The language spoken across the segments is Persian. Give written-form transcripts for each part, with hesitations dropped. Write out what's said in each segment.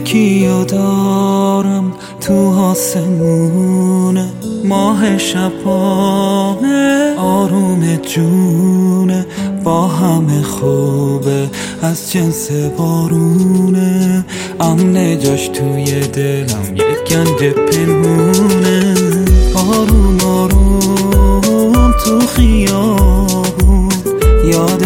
یکیو دارم تو آسمونه، ماه شبانه آروم جونه، با همه خوبه از جنس بارونه، امن جاش توی دلم یک گنج پنهونه. آروم آروم تو خیابون یاد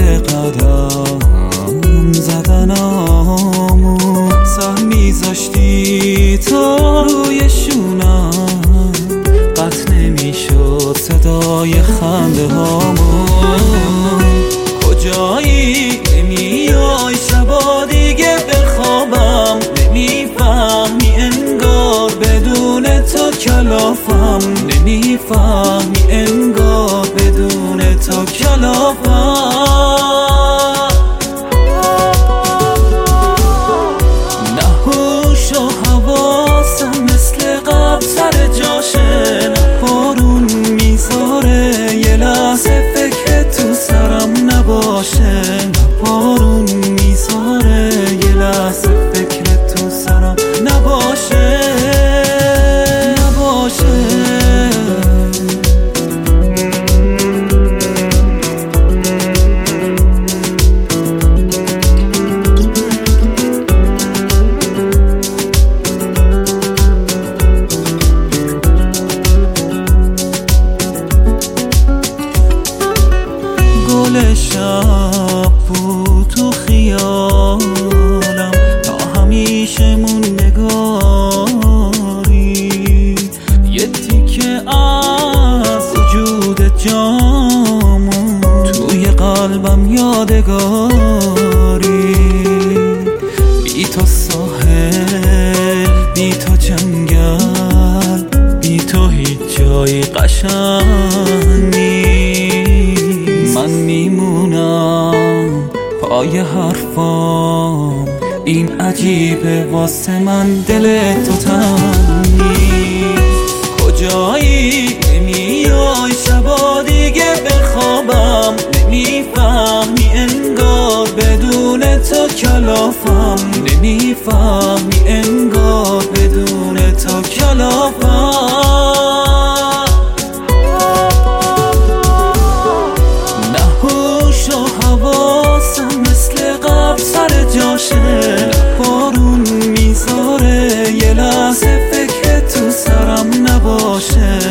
قدم زدنامون، سر میذاشتی تا روی شونم، قطع نمیشد صدای خنده هامون. کجایی نمیای شبا دیگه بخوابم، نمیفهمی انگار بدون تو کلافم، نمیفهمی انگار بدون تو کلافم. نه هوش و حواسم مثل قبل سر جاشه، نه بارون میذاره یه لحظه فکر تو سرم نباشه، نه بارون میذاره یه لحظه فکر تو سرم نباشه. گل شب بود تو خیالم، تا همیشه موندگاری، یه تیکه از وجود جامون توی قلبم یادگاری. بی تو ساحل، بی تو جنگل، بی تو هیچ جایی قشنگ نیست. من میمونم پای حرفام، این عجیبه واسه من دل تو تنگ نیست. کجایی نمیای شبا دیگه بخوابم، نمیفهمی انگار بدون تو کلافم، نمیفهمی انگار بدون تو کلافم. سر جاشه، نه بارون میذاره یه لحظه فکر تو سرم نباشه،